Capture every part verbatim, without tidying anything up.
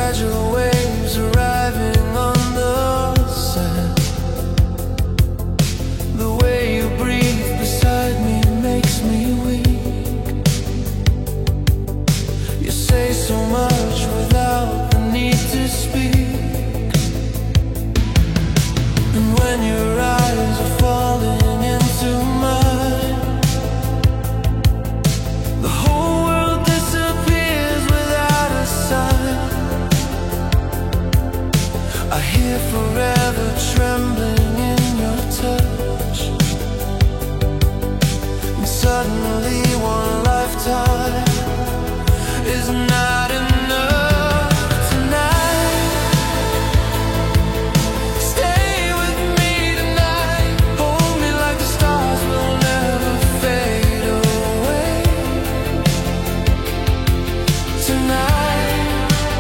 fragile waves arriving on the sand. The way you breathe beside me makes me weak. You say so much without the need to speak. And when your eyes are falling into mine, the whole world disappears without a sign. I hear forever trembling in your touch, and suddenly one lifetime is not enough. Tonight, stay with me tonight. Hold me like the stars will never fade away. Tonight,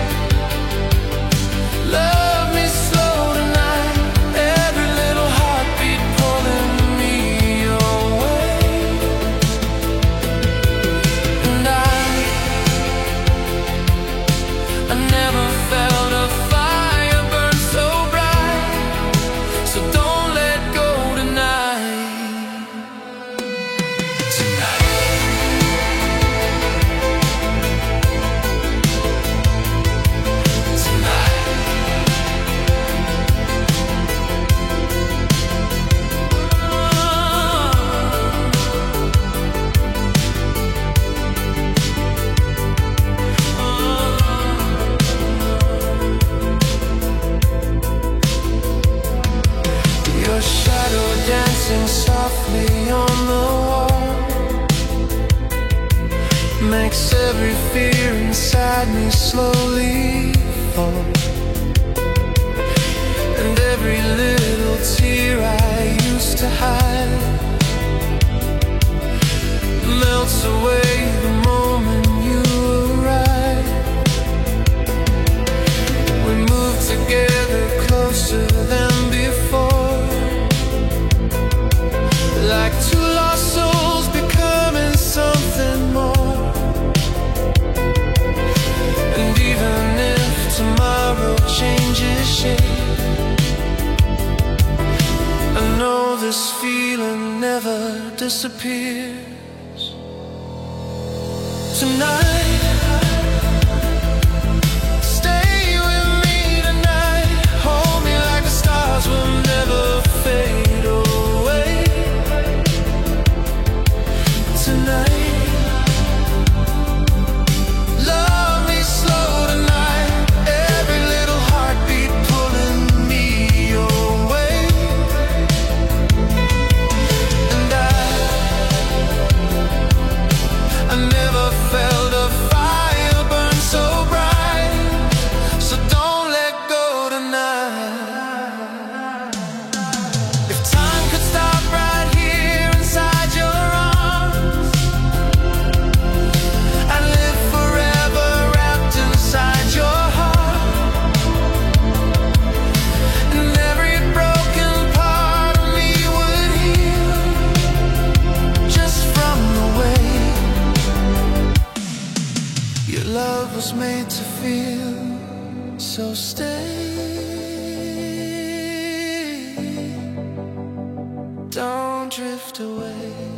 love me slow tonight. Every little heartbeat pulling me your way. And I, I never felt a fire burn so bright. So don't let go tonight. Tonight. Your shadow dancing softly on the wall makes every fear inside me slowly fall. And every little tear I used to hide melts away the moment you arrive. We move together closer than before, like two lost souls becoming something more. And even if tomorrow changes shape, I know this feeling never disappears. Tonight, stay with me tonight. Hold me like the stars will never fade away. Tonight, love me slow tonight. Every little heartbeat pulling me your way. And I, I never felt a fire burn so bright. So don't let go tonight. If time could stop right here inside your arms, I'd live forever wrapped inside your heart. And every broken part of me would heal just from the way your love was made to feel. So stay, don't drift away.